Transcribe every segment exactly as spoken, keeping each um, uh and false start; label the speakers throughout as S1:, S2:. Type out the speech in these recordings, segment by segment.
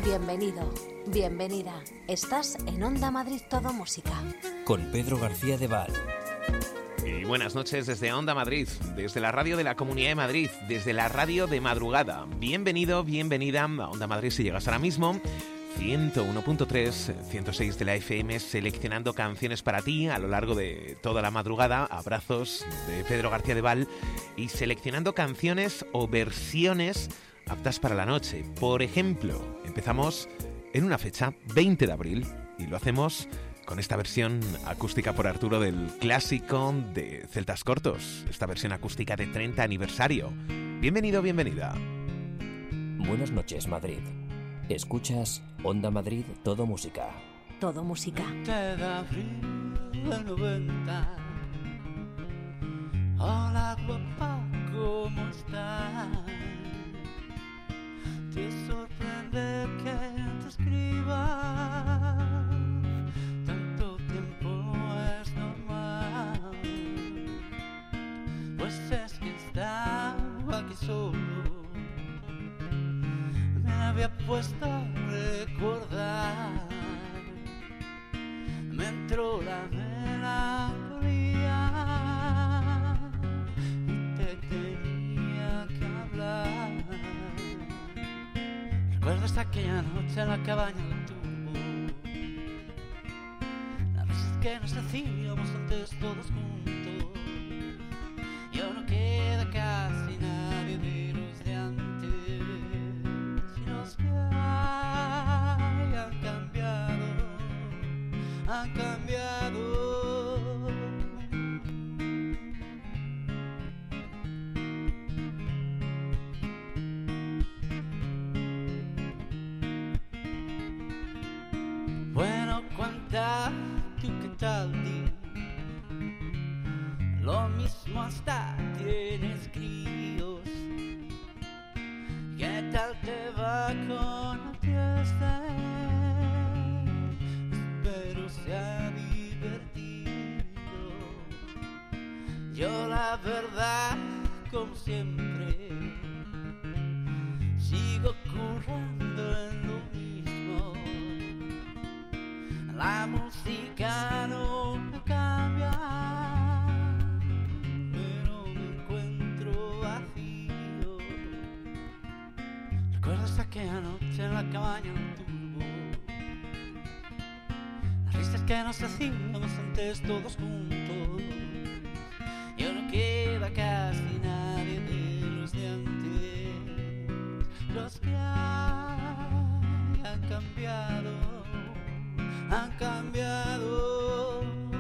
S1: Bienvenido, bienvenida. Estás en Onda Madrid Todo Música.
S2: Con Pedro García de Val.
S3: Y buenas noches desde Onda Madrid, desde la radio de la Comunidad de Madrid, desde la radio de madrugada. Bienvenido, bienvenida a Onda Madrid si llegas ahora mismo. ciento uno punto tres, ciento seis de la F M, seleccionando canciones para ti a lo largo de toda la madrugada. Abrazos de Pedro García de Val. Y seleccionando canciones o versiones aptas para la noche. Por ejemplo, empezamos en una fecha, veinte de abril, y lo hacemos con esta versión acústica por Arturo del clásico de Celtas Cortos, esta versión acústica de treinta aniversario. Bienvenido, bienvenida.
S2: Buenas noches, Madrid. Escuchas Onda Madrid Todo Música.
S1: Todo Música.
S4: veinte de abril del noventa. Hola, guapa, ¿cómo estás? Te sorprende que te escriba. Tanto tiempo es normal. Pues es que estaba aquí solo. Me había puesto a recordar. Me entró la melancolía y te tenía que hablar. ¿Recuerdas aquella noche en la cabaña del turbo? Las veces que nos hacíamos antes todos juntos. Ya no queda casi nadie de los de antes. Y los que hay han cambiado, han cambiado. Bueno, cuenta tú qué tal, di. Lo mismo hasta tienes críos. ¿Qué tal te va con el fiesta? Espero sea divertido. Yo la verdad, como siempre, sigo currando en lo mismo. La música no me cambia, pero me encuentro vacío. ¿Recuerdas aquella noche en la cabaña del turbo? Las risas que nos hacíamos antes todos juntos. Ya no queda casi nadie de los de antes. Los que hay han cambiado, han cambiado.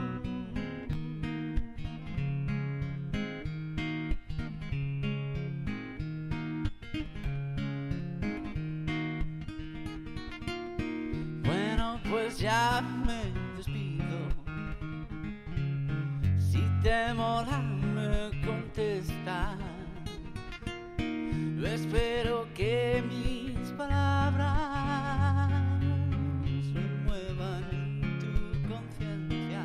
S4: Bueno, pues ya me despido. Si te mola me contesta. Yo espero que mis palabras remuevan en tu conciencia.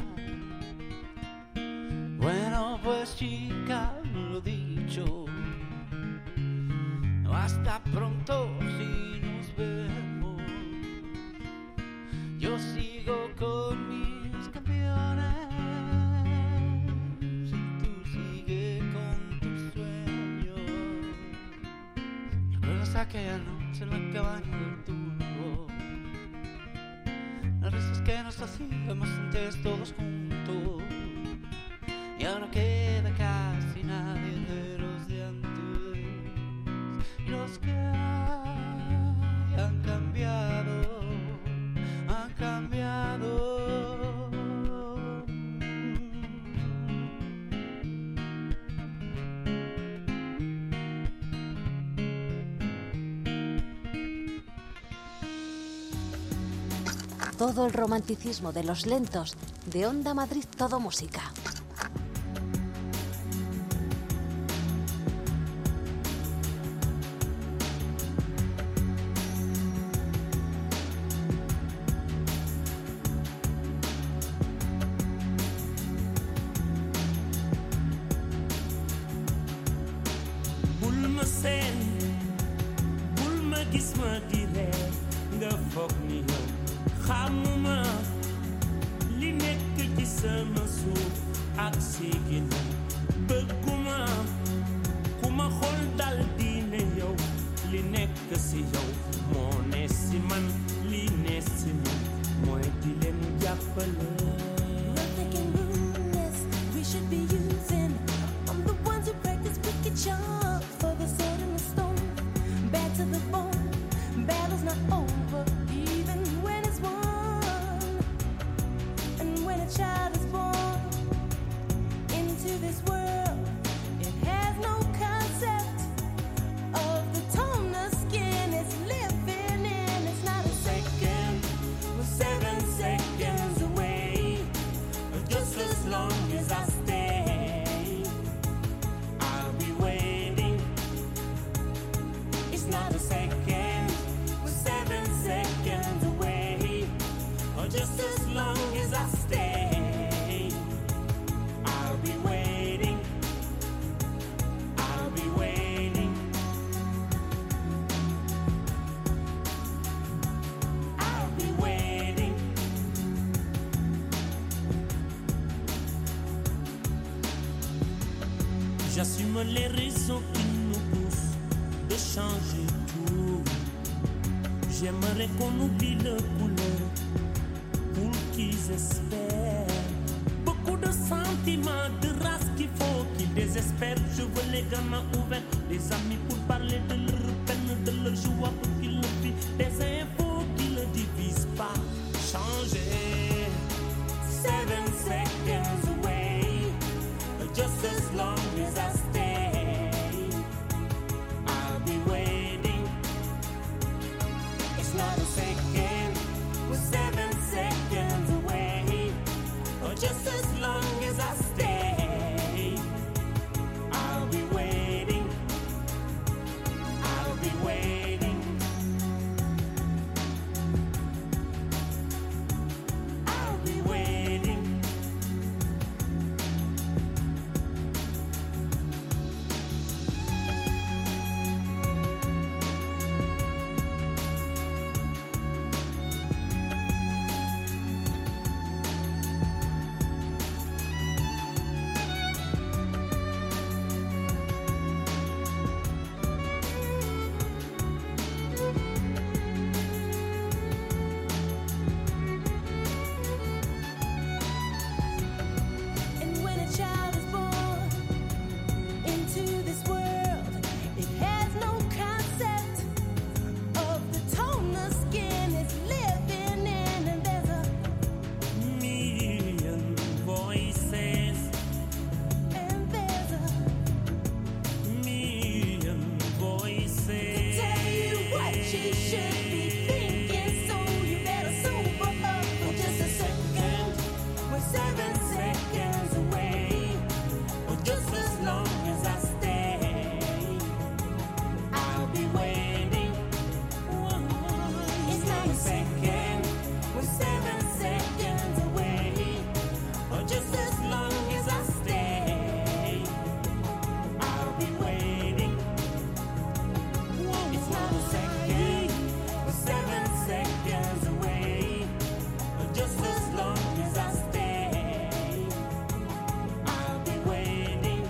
S4: Bueno, pues chica, lo dicho. Hasta pronto si nos vemos. Yo sigo con mis canciones y tú sigue con tus sueños. ¿Recuerdas aquella noche en la cabaña del turbo? Las risas que nos hacíamos antes todos juntos. Ya no queda casi nadie de los de antes. Y los que hay han cambiado, han cambiado.
S1: Todo el romanticismo de los lentos de Onda Madrid Todo Música.
S5: Bul ma seen, bul ma gis ma di reer nga foog ni yow xamuma li nekk ci sama suuf ak si ginnaaw bëgguma ku ma xool dal di ne yow li nekk si yow moo ne si man li ne si man mooy di leen jàppale.
S6: We should be using. I'm the ones who practice wicked charms for the sword and the stone. Bad to the bone. Battle's not over, even when it's won. And when a child is born into this world, it has no concept of the tone the skin is living in. It's not a second, we're seven seconds away. Just as long as I stay, I'll be waiting. It's not a second, we're seven seconds away. Or just as long as I stay, I'll be waiting. I'll be waiting. I'll be waiting.
S5: J'assume les raisons qui nous poussent de changer tout. J'aimerais qu'on oublie le couleur pour qu'ils espèrent. Beaucoup de sentiments, de race qu'il faut qu'ils désespèrent. Je veux les gamins ouverts, les amis pour parler de leur peine, de leur joie pour qu'ils le vivent. Des infos qui ne divisent pas. Changer. Seven seconds away. Just as long as I stay, I'll be waiting. It's not a second, we're seven seconds away. Or just as long as I stay, I'll be waiting. I'll be waiting. I'll be waiting. And when a child is born into this world, it has no concept of the tone the skin is living in. And there's a Million voices,
S6: and there's a
S5: million voices.
S6: tell you what you should be thinking, so you better sober up for just a second. We're seven seconds away, or just as long as I stay, I'll be waiting. It's not a second, we're seven seconds away, or just as long as I stay, I'll be waiting. It's not a second, we're seven seconds away. But just as long as I stay, I'll be waiting.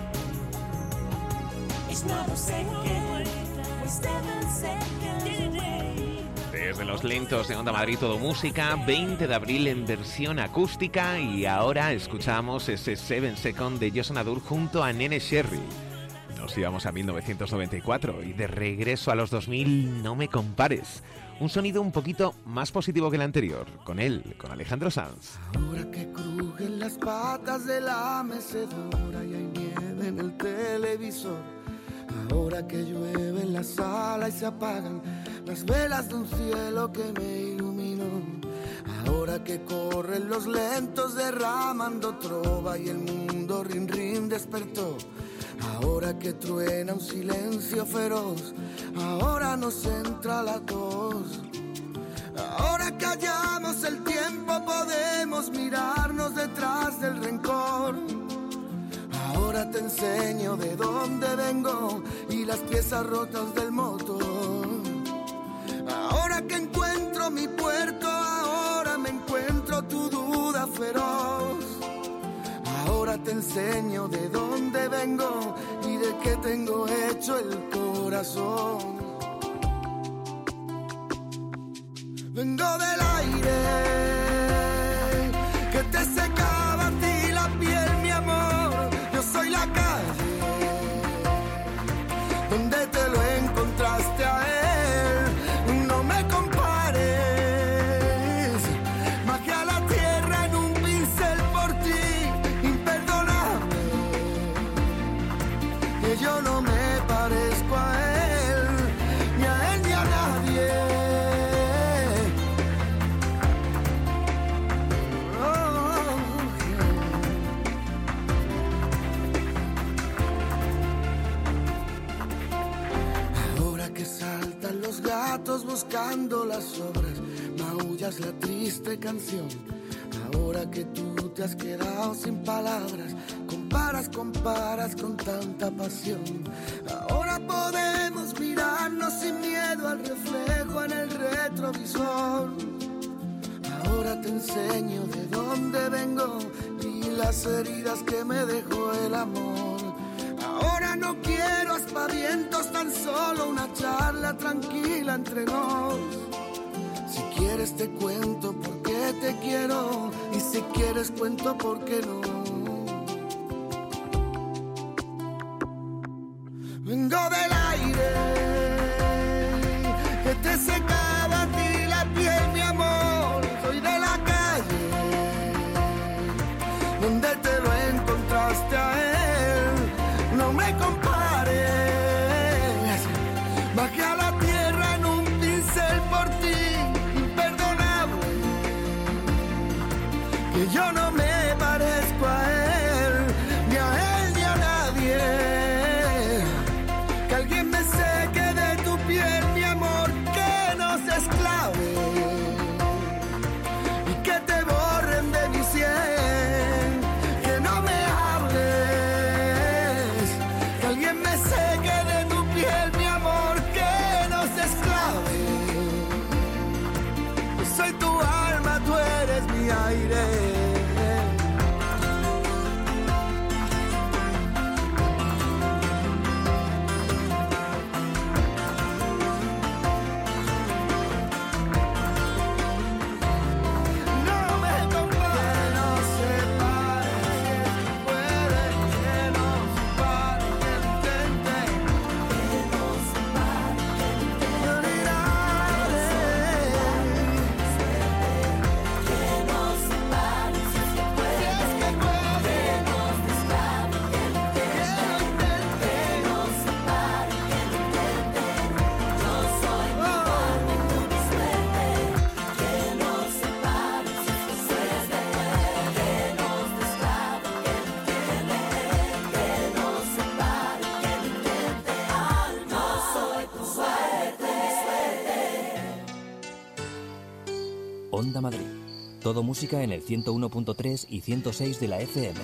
S6: It's not a second, we're seven seconds away.
S3: Desde los lentos de Onda Madrid Todo Música, veinte de abril en versión acústica, y ahora escuchamos ese Seven Second de Josan Adur junto a Nene Sherry. Nos íbamos a mil novecientos noventa y cuatro y de regreso a los dos mil, No me compares. Un sonido un poquito más positivo que el anterior, con él, con Alejandro Sanz.
S7: Ahora que crujen las patas de la mecedora y hay nieve en el televisor. Ahora que llueve en la sala y se apagan las velas de un cielo que me iluminó. Ahora que corren los lentos derramando trova y el mundo rin rin despertó. Ahora que truena un silencio feroz, ahora nos entra la tos. Ahora que hallamos el tiempo podemos mirarnos detrás del rencor. Ahora te enseño de dónde vengo y las piezas rotas del motor. Ahora que encuentro encuentro mi puerto, ahora me encuentro tu duda feroz. Ahora te enseño de dónde vengo y de qué tengo hecho el corazón. Vengo del aire que te secaba a ti la piel, mi amor. Yo soy la calle donde te lo encontraste a él. No me compares, majé a la tierra en un pincel por ti, imperdonable. Que yo no me parezco a él, ni a él ni a nadie. Buscando las obras, maullas la triste canción. Ahora que tú te has quedado sin palabras, comparas, comparas con tanta pasión. Ahora podemos mirarnos sin miedo al reflejo en el retrovisor. Ahora te enseño de dónde vengo y las heridas que me dejó el amor. Ahora no quiero aspavientos, tan solo una charla tranquila entre nos. Si quieres te cuento por qué te quiero, y si quieres cuento por qué no. Vengo del aire que te secaba a ti la piel, mi amor. Soy de la calle donde te lo encontraste a él. No me compares, bajé a la tierra en un pincel por ti, imperdonable. Que yo no me parezco a él, ni a él ni a nadie. Que alguien me seque de tu piel, mi amor, que no se esclave y que te borren de mi sien, que no me alguien me seque de tu piel, mi amor, que no se esclave. Yo soy tu alma, tú eres mi aire.
S2: Onda Madrid. Todo música en el ciento uno punto tres y ciento seis de la F M.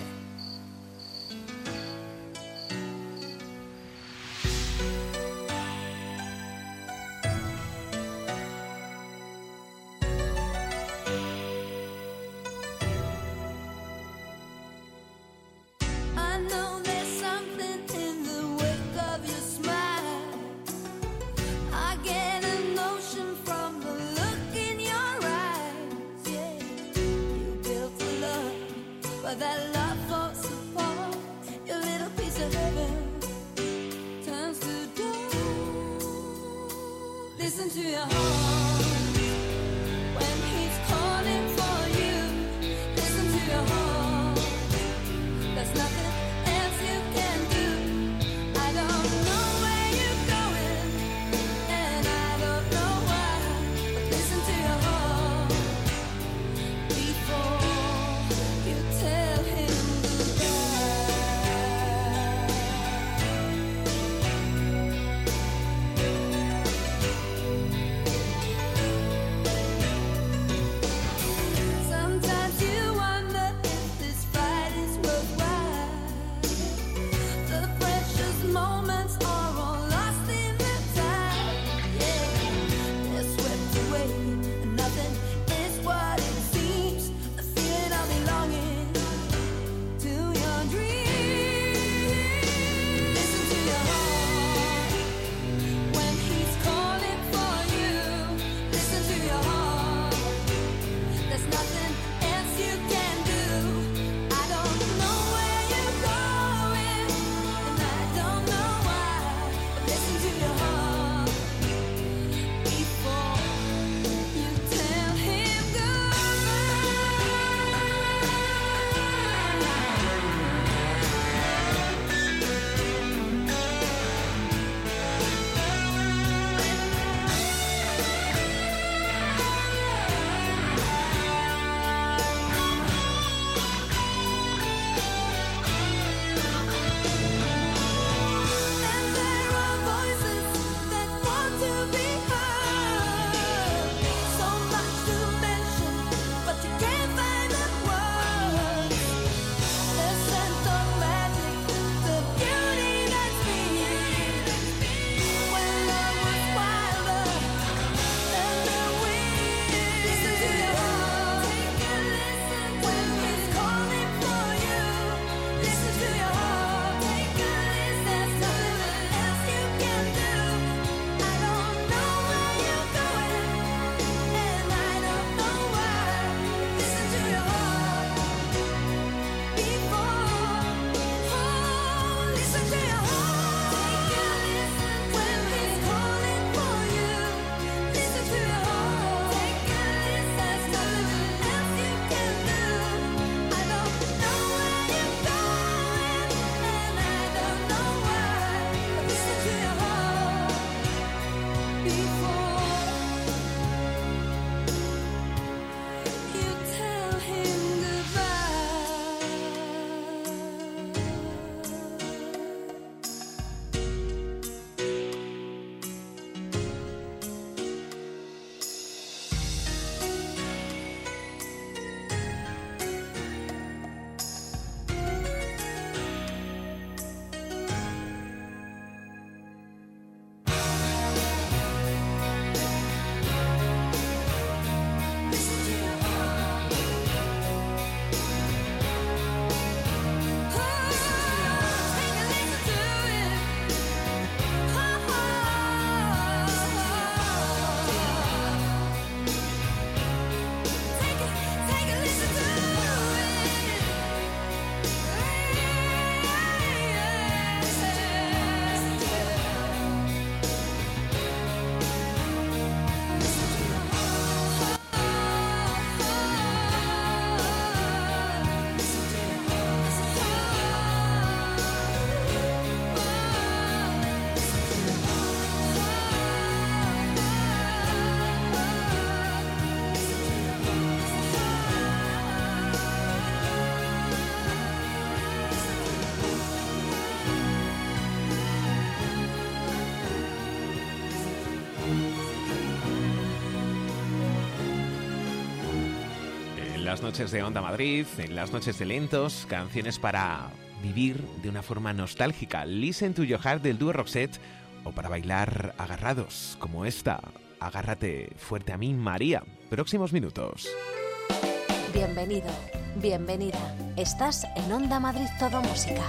S3: las noches de Onda Madrid, en las noches de Lentos, canciones para vivir de una forma nostálgica. Listen to Your Heart del dúo Roxette, o para bailar agarrados, como esta, Agárrate fuerte a mí, María. Próximos minutos.
S1: Bienvenido, bienvenida. Estás en Onda Madrid Todo Música.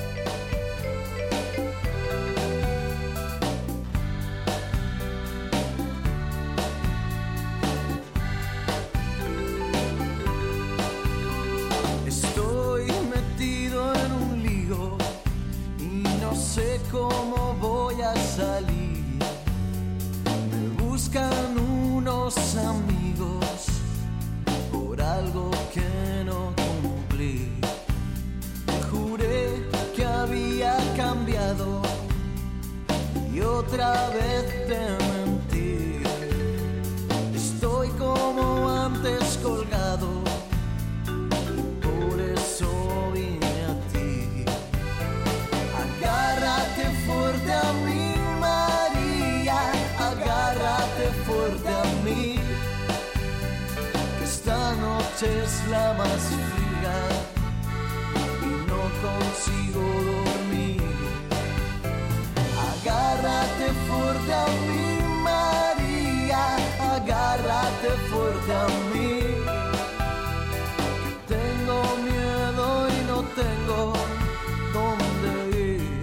S8: Estoy metido en un lío y no sé cómo voy a salir. Me buscan unos amigos por algo que no cumplí. Te juré que había cambiado y otra vez te mentí. Estoy como antes colgado, por eso vine a ti. Agárrate fuerte a mí, María, agárrate fuerte a mí, que esta noche es la más fría y no consigo dormir. Agárrate fuerte a mí, María, agárrate fuerte a mí, que tengo miedo y no tengo dónde ir.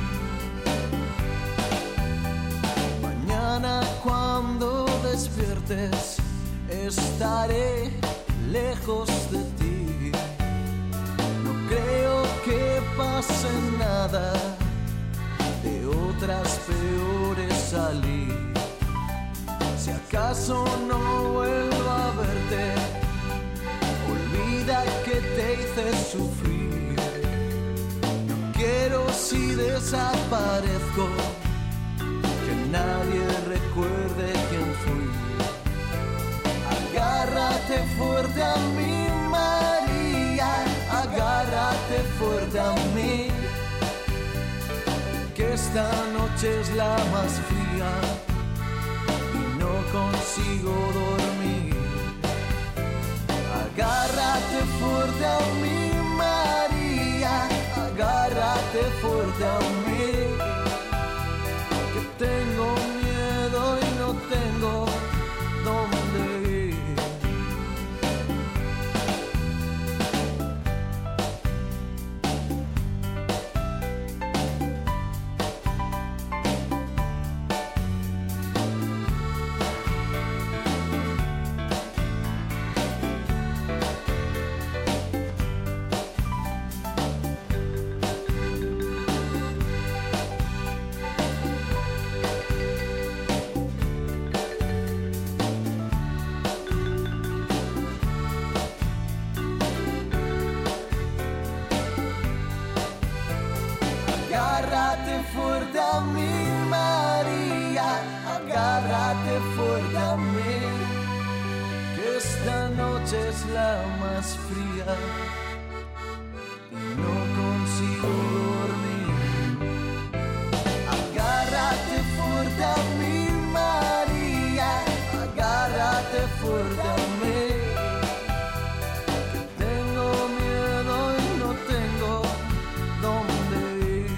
S8: Mañana cuando despiertes estaré lejos de ti. No creo que pase nada, de otras peores salir. Si acaso no vuelvo a verte, olvida que te hice sufrir. No quiero, si desaparezco, que nadie recuerde quién fui. Agárrate fuerte a mí, María, agárrate fuerte a mí, que esta noche es la más fría y no consigo dormir. Agárrate fuerte a mí, María, agárrate fuerte a mí, que tengo miedo y no tengo dónde ir. Agárrate fuerte a mí, María, agárrate fuerte a mí, que esta noche es la más fría y no consigo dormir. Agárrate fuerte a mí, María, agárrate fuerte a mí, que tengo miedo y no tengo dónde ir.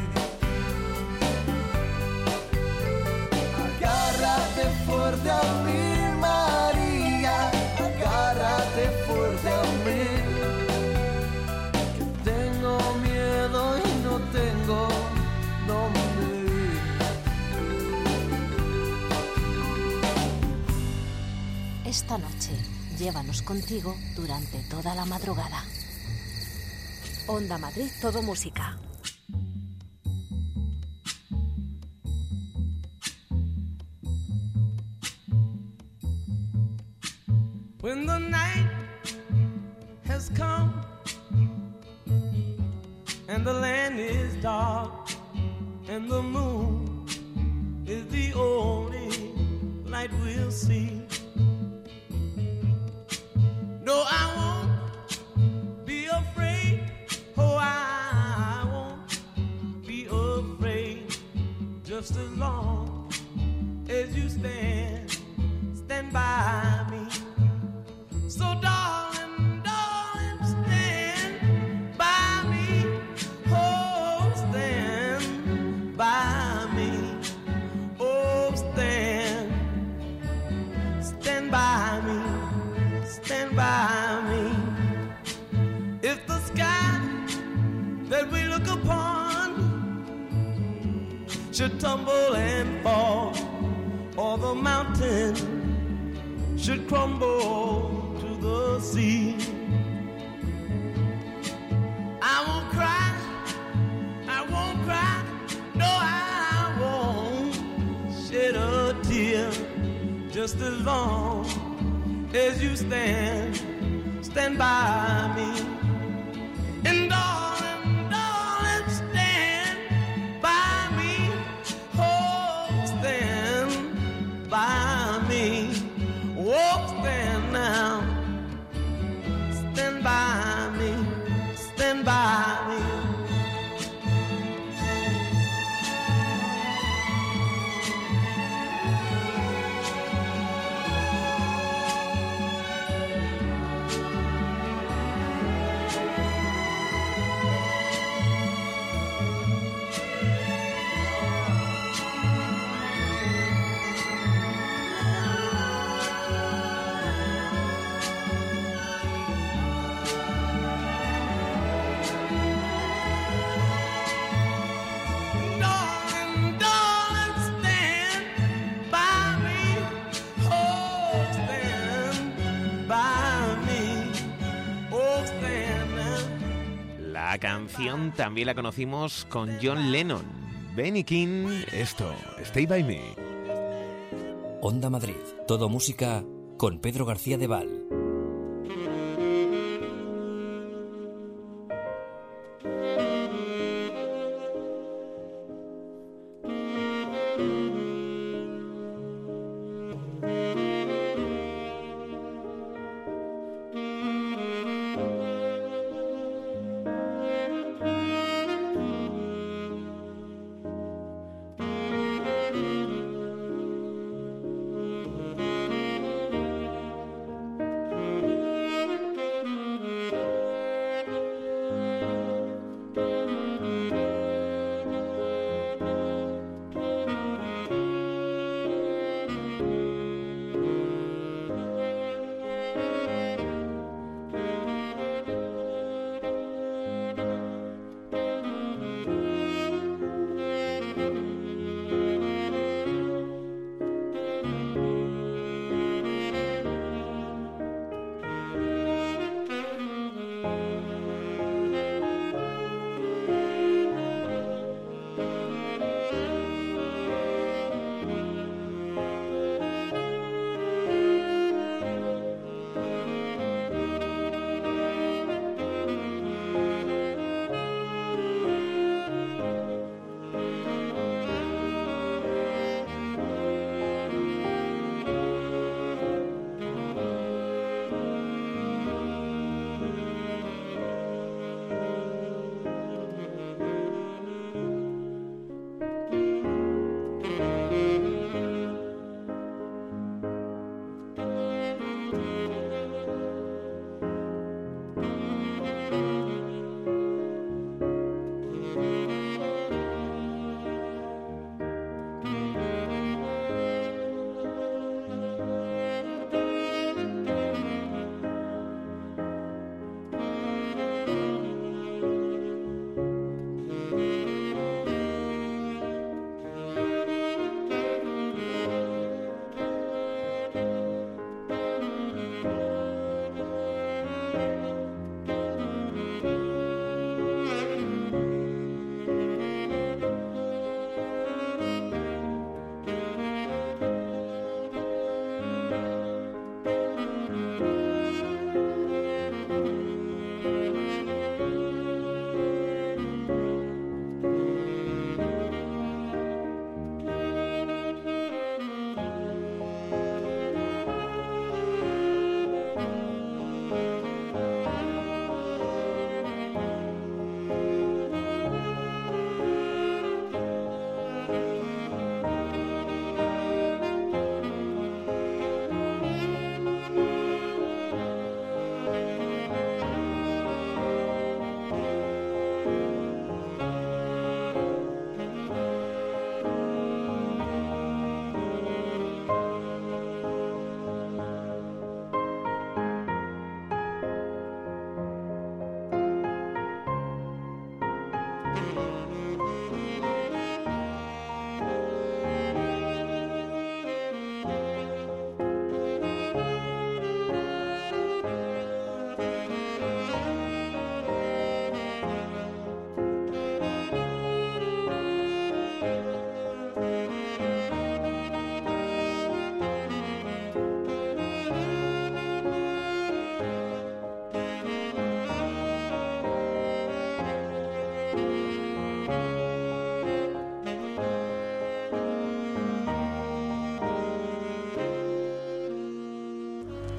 S8: Agárrate fuerte a mí, María, agárrate fuerte a mí, que tengo miedo y no tengo dónde ir.
S1: Esta noche, llévanos contigo durante toda la madrugada. Onda Madrid Todo Música.
S5: When the night has come and the land is dark and the moon is the only light we'll see. No, I won't be afraid. Oh, I won't be afraid. Just as long as you stand, stand by me. So darling, darling, should tumble and fall, or the mountain should crumble to the sea. I won't cry, I won't cry, no I won't shed a tear, just as long as you stand, stand by me. And darling, darling, stand by me, oh, stand by me, oh, stand now, stand by me, stand by me.
S3: La canción también la conocimos con John Lennon. Benny King, esto, Stay By Me.
S2: Onda Madrid, todo música con Pedro García de Val.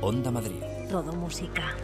S2: Onda Madrid.
S1: Todo música.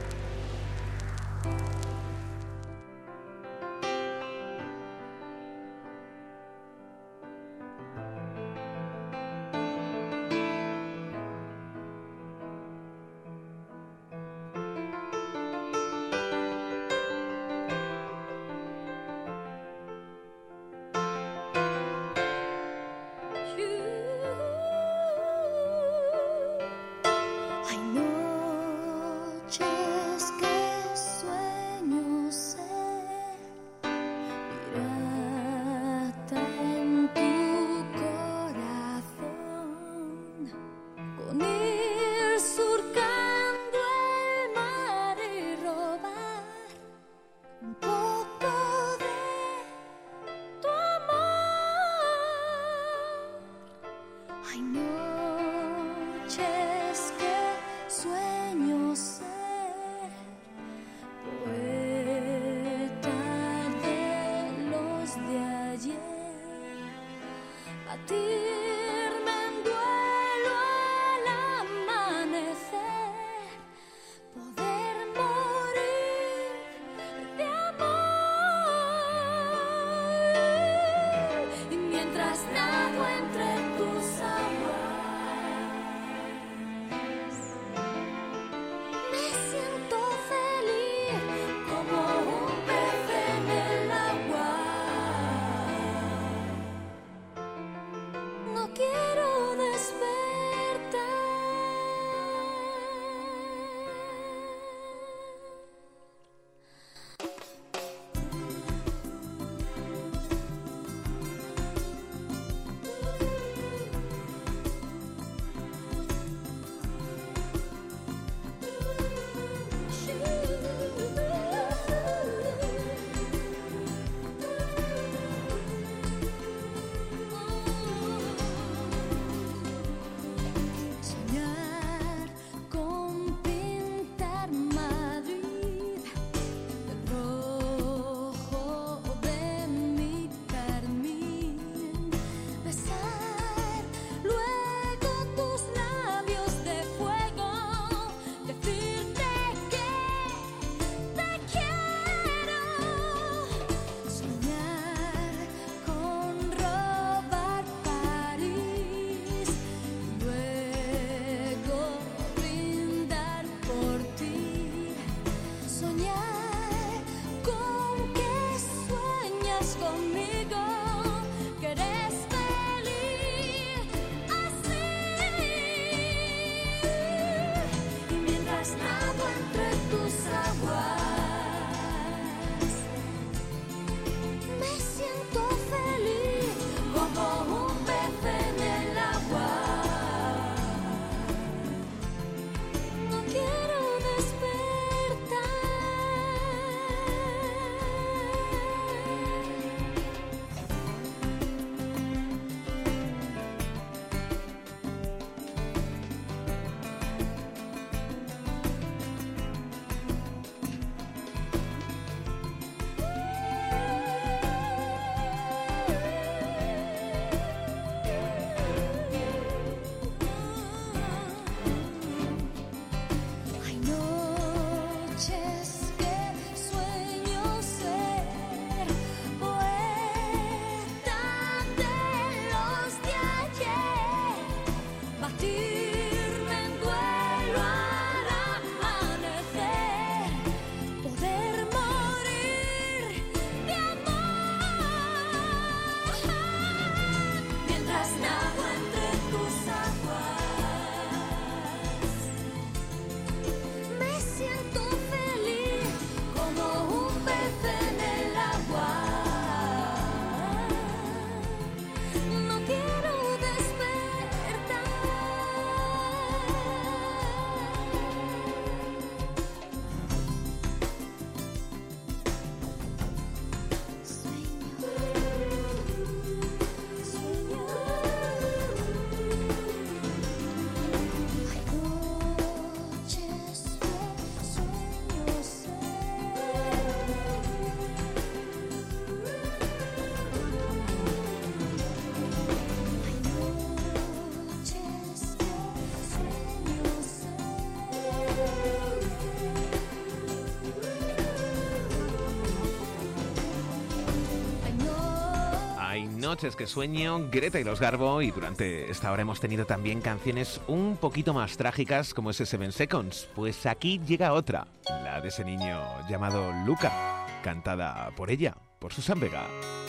S3: Noches que sueño, Greta y los Garbo, y durante esta hora hemos tenido también canciones un poquito más trágicas como ese Seven Seconds. Pues aquí llega otra, la de ese niño llamado Luca, cantada por ella, por Susan Vega.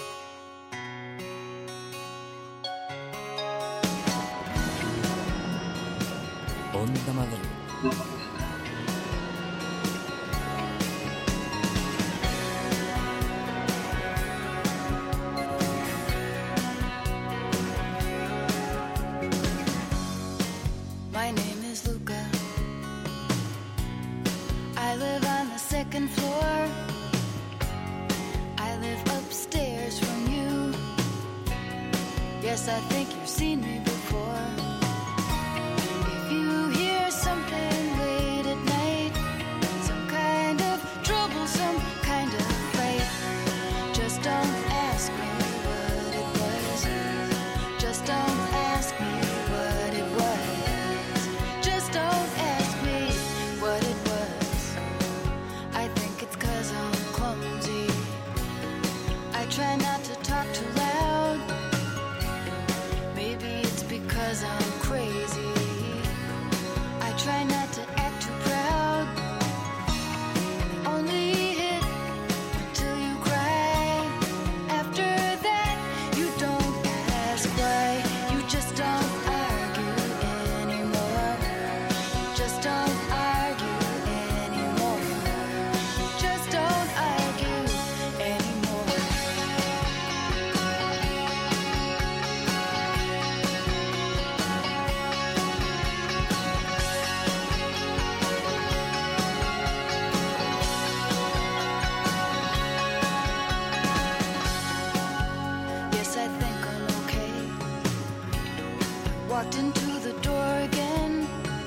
S2: Onda Madrid.
S9: My name is Luca. I live on the second floor. I live upstairs from you. Yes, I think you've seen me before. If you hear something late at night, some kind of trouble, some kind of fight, just don't ask me what it was. Just don't ask me what it was. Just don't ask me what it was. I think it's 'cause I'm clumsy. I try not to talk too loud. Maybe it's because I'm crazy. I try not to act too proud. Only hit until you cry. After that, you don't ask why. You just don't argue anymore. You just don't argue anymore. You just don't argue anymore. Yes, I think I'm okay. Walked into the door again.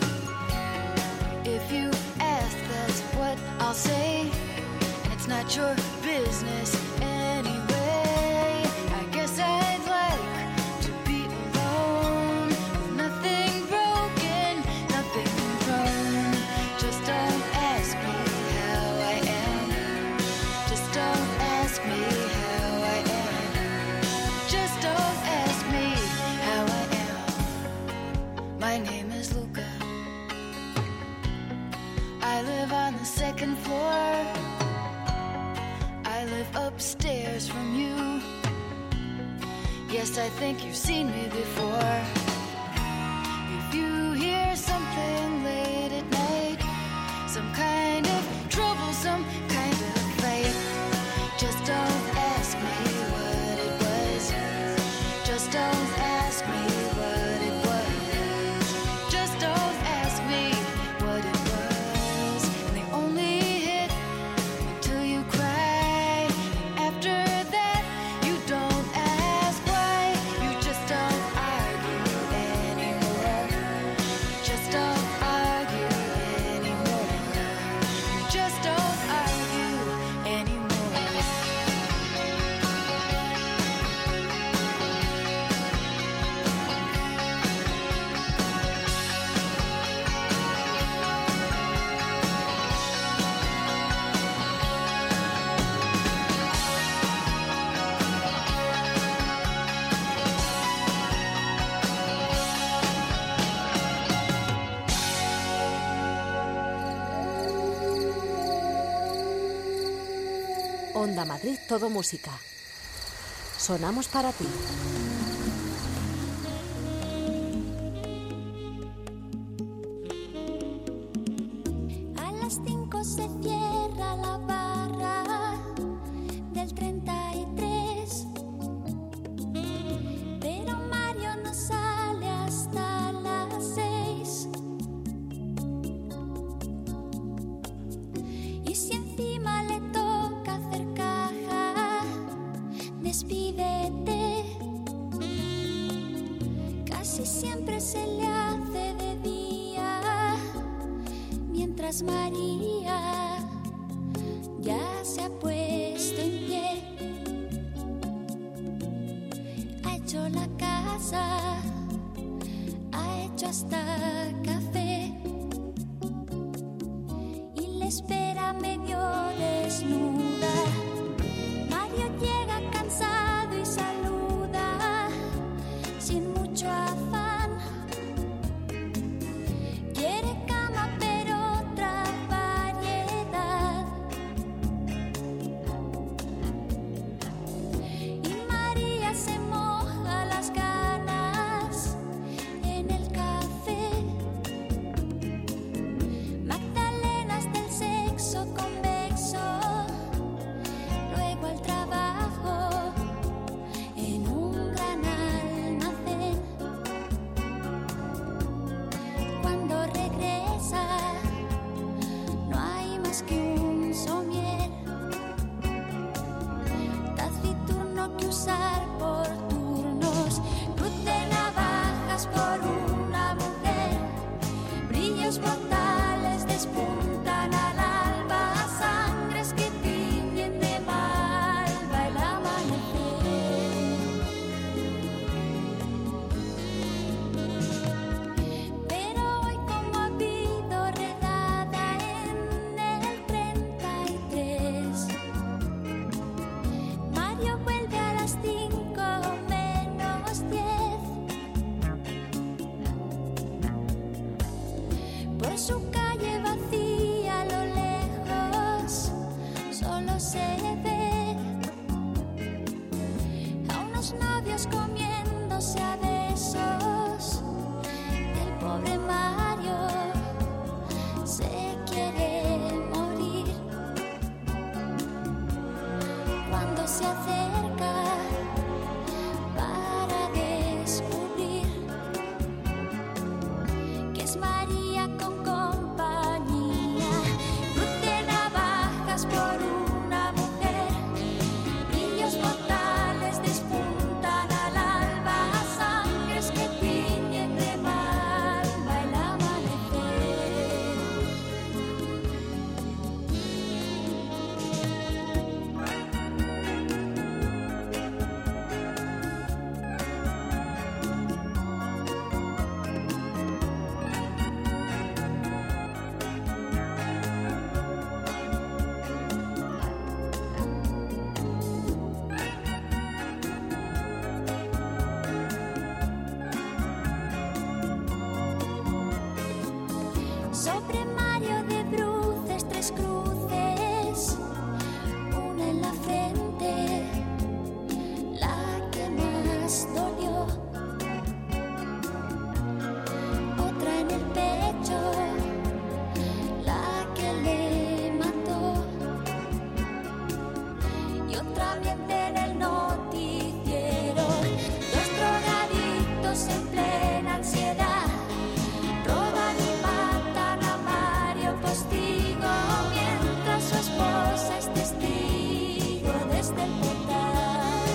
S9: If you ask, that's what I'll say. And it's not your business anyway. I guess I'd like to be alone. With nothing broken, nothing wrong. Just don't ask me how I am. Just don't ask me how I am. Just don't ask me how I am. My name is Luca. I live on the second floor. I live upstairs from you. Yes, I think you've seen me before. If you hear something late at night, some kind of trouble, some kind of fight, just don't ask me what it was. Just don't ask me what it was. Just don't ask me what it was. And they only hit until you cry. After that, you don't ask why. You just don't argue anymore. Just don't argue anymore. You just don't argue anymore.
S1: Onda Madrid, todo música. Sonamos para ti.
S6: A las cinco se cierra la barra del treinta y tres, pero Mario no sale hasta las seis. Y si encima le toca hacer caja, despídete. Casi siempre se le hace de día, mientras María ya se ha puesto en pie. Ha hecho la casa, ha hecho hasta café y le espera medio desnuda. Mario llega cansado y saluda.
S9: Por su calle vacía a lo lejos solo se ve a unos novios comiéndose a besos. El pobre Mario se quiere morir cuando se acerca para descubrir que es María con compañía. Cruz de navajas por una mujer, brillos mortales despuntan al alba, sangres que tiñen de malva el amanecer. Sobre Mario de bruces, tres cruces, una en la frente, la que más dolió, otra en el pecho, la que le mató, y otra miente en el noticiero. Dos drogadictos en plena ansiedad roban y matan a Mario Postigo, mientras su esposa es testigo desde el portal.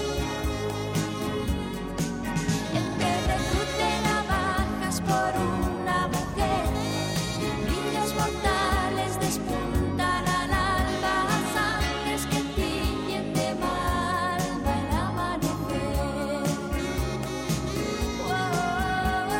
S9: En vez de cruz de navajas por una mujer, brillos mortales despuntan al alba, sangres que tiñen de malva el amanecer. Oh, oh,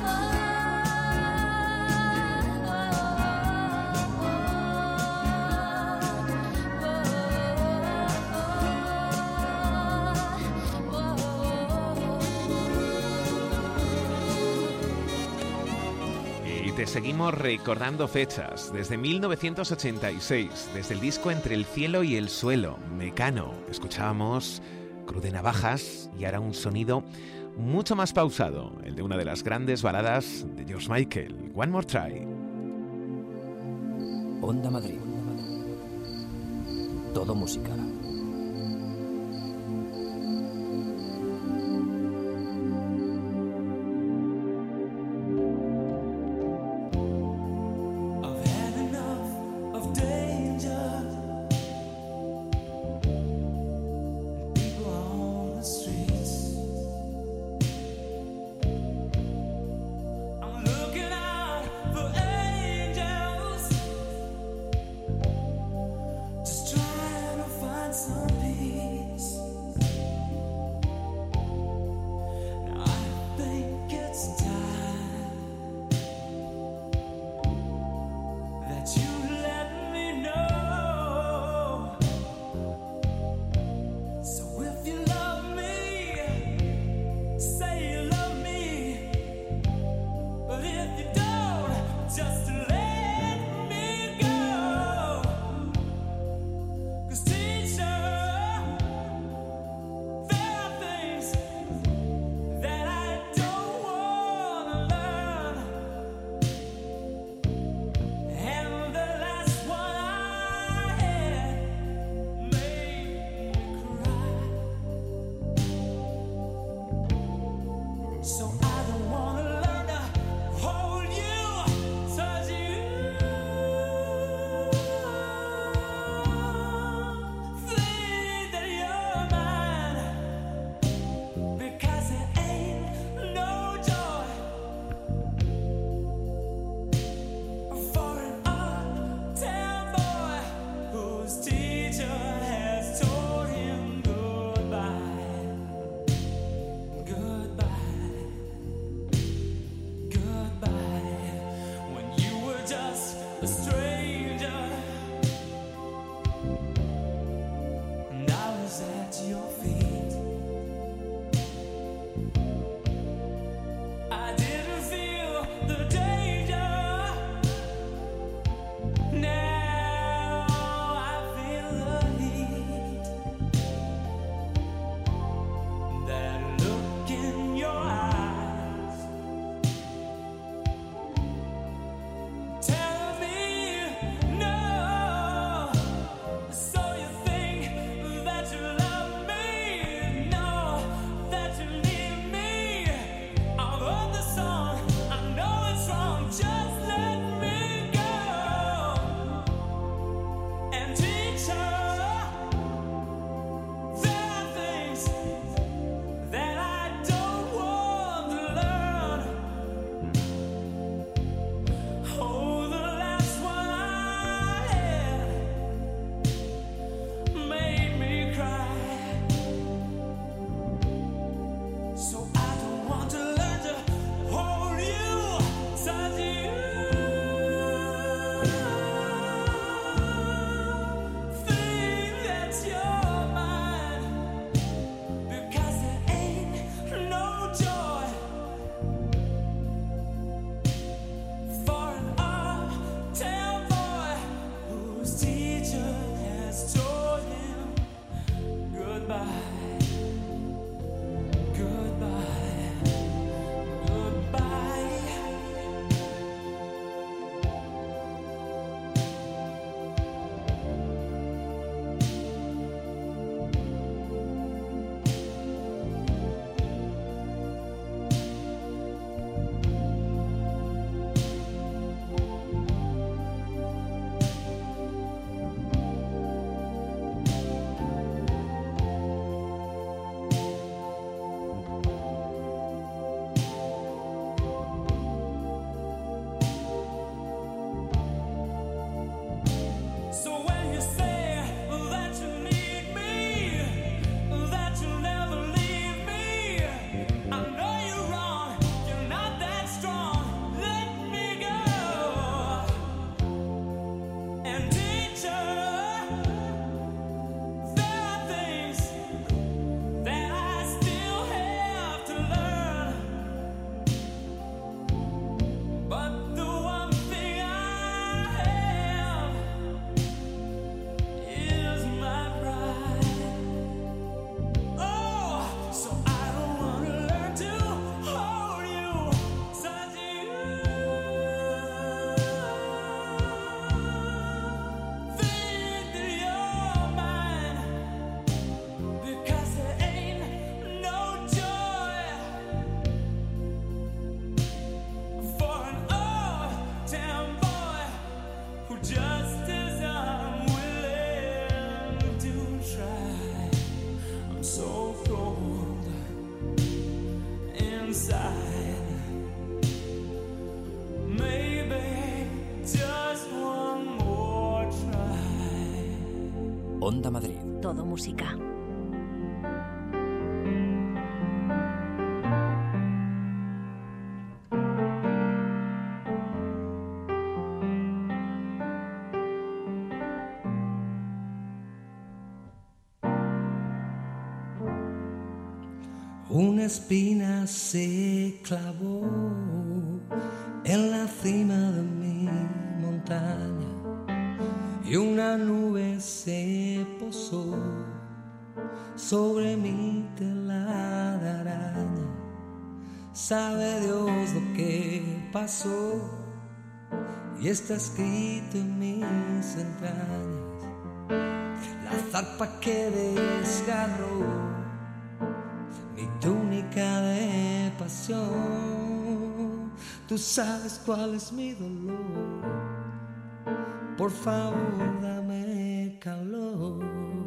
S3: Y te seguimos recordando fechas. Desde mil novecientos ochenta y seis, desde el disco Entre el cielo y el suelo, Mecano, escuchábamos Cruz de navajas y ahora un sonido mucho más pausado, el de una de las grandes baladas de George Michael, One More Try.
S2: Onda Madrid. Todo música.
S5: I've had enough of danger. People on the streets. I'm looking out for angels, just trying to find
S2: Onda Madrid.
S1: Todo música.
S10: Una espina se clavó en la cima de mi montaña y una nube se posó sobre mi tela de araña. Sabe Dios lo que pasó y está escrito en mis entrañas. La zarpa que desgarró mi túnica de pasión. Tú sabes cuál es mi dolor. Por favor, dame calor.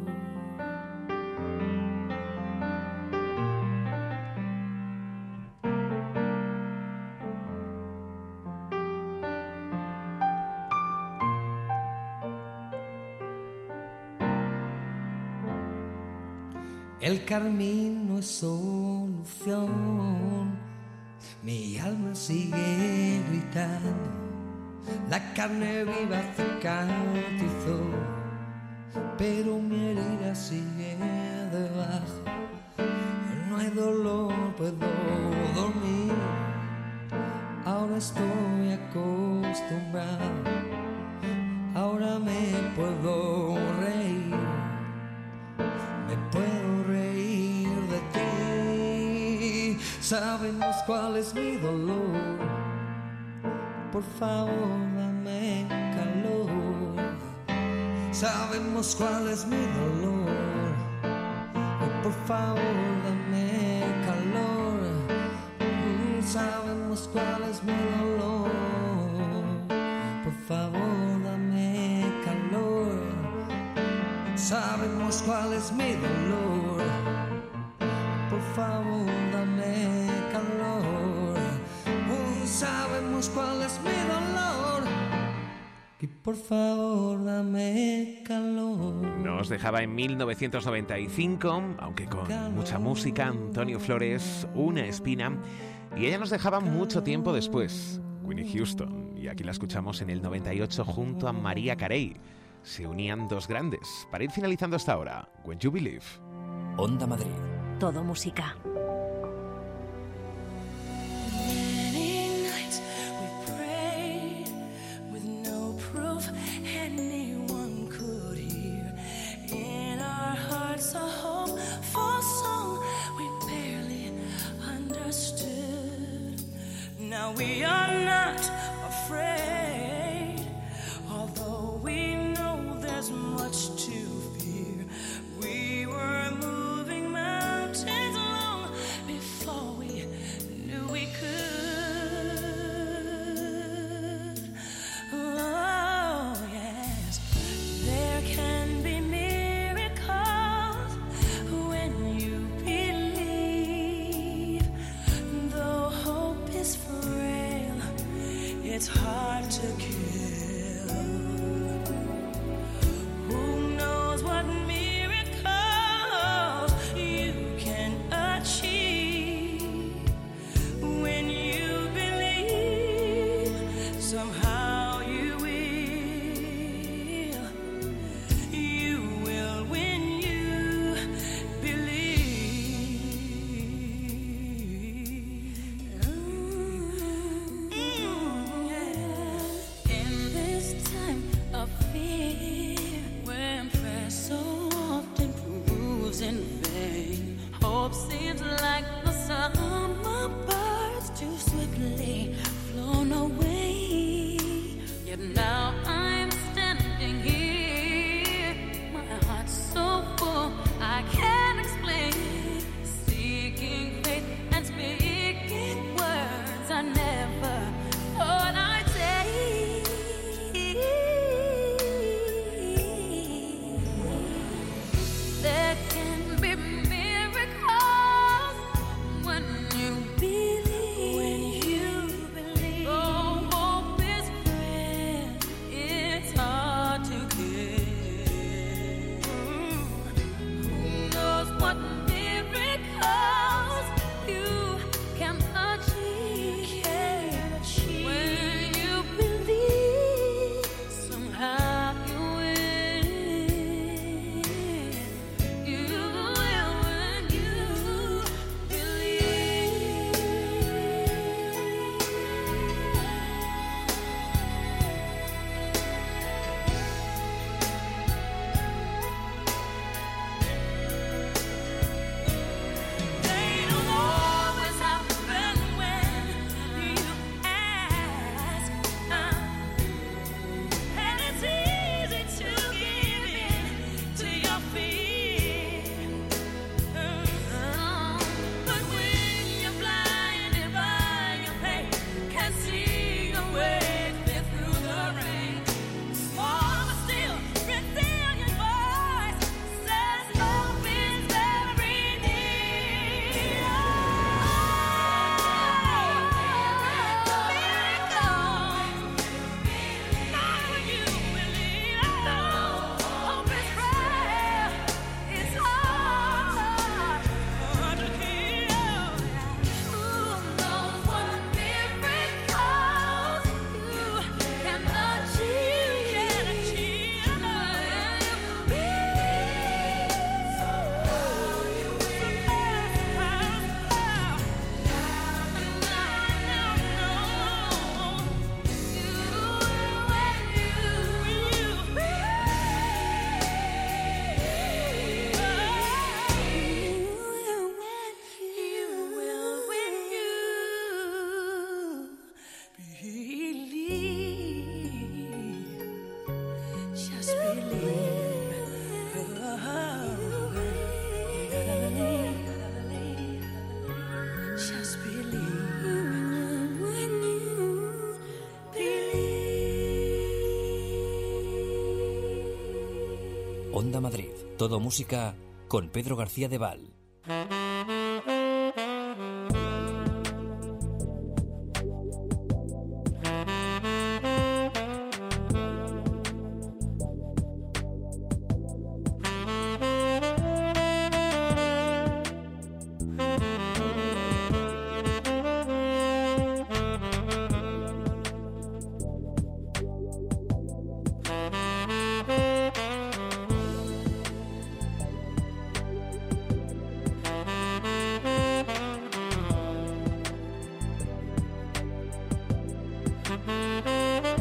S10: El carmín no es solución, mi alma sigue gritando, la carne viva cicatrizó, pero mi herida sigue debajo. No hay dolor, puedo dormir, ahora estoy acostumbrado, ahora me puedo reír. Me puedo reír de ti. Sabemos cuál es mi dolor. Por favor, dame calor. Sabemos cuál es mi dolor. Y por favor, dame calor. Mm, sabemos cuál es mi dolor. Por favor, dame calor. Sabemos cuál es mi dolor. Por favor, dame calor. Oh, sabemos cuál es mi dolor. Y por favor, dame calor.
S3: Nos dejaba en mil novecientos noventa y cinco, aunque con mucha música, Antonio Flores, Una espina. Y ella nos dejaba mucho tiempo después, Whitney Houston. Y aquí la escuchamos en el noventa y ocho junto a Mariah Carey. Se unían dos grandes. Para ir finalizando esta hora, When You Believe.
S2: Onda Madrid.
S1: Todo música.
S6: Many nights we prayed with no proof anyone could hear. In our hearts a hopeful song we barely understood. Now we are not afraid, although we there's much to fear. We were moving mountains long before we knew we could. Oh, yes, there can be miracles when you believe. Though hope is frail, it's hard to kill. What miracles you can achieve when you believe. Somehow you will, you will when you believe. Mm, yeah. In this time of fear, when prayer so often proves in vain, hope seems like the summer birds too swiftly flown away.
S2: Onda Madrid, todo música con Pedro García de Val.
S6: Thank you.